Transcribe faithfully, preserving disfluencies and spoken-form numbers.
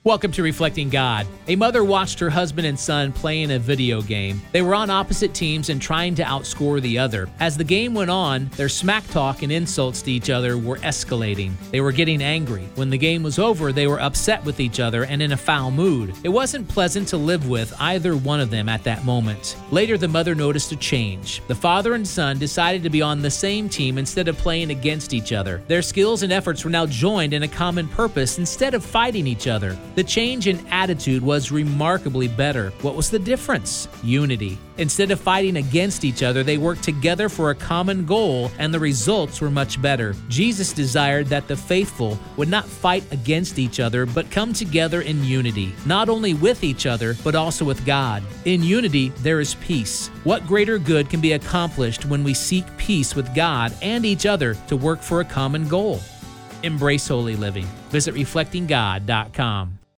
Welcome to Reflecting God. A mother watched her husband and son playing a video game. They were on opposite teams and trying to outscore the other. As the game went on, their smack talk and insults to each other were escalating. They were getting angry. When the game was over, they were upset with each other and in a foul mood. It wasn't pleasant to live with either one of them at that moment. Later, the mother noticed a change. The father and son decided to be on the same team instead of playing against each other. Their skills and efforts were now joined in a common purpose instead of fighting each other. The change in attitude was remarkably better. What was the difference? Unity. Instead of fighting against each other, they worked together for a common goal, and the results were much better. Jesus desired that the faithful would not fight against each other, but come together in unity, not only with each other, but also with God. In unity, there is peace. What greater good can be accomplished when we seek peace with God and each other to work for a common goal? Embrace holy living. Visit reflecting god dot com.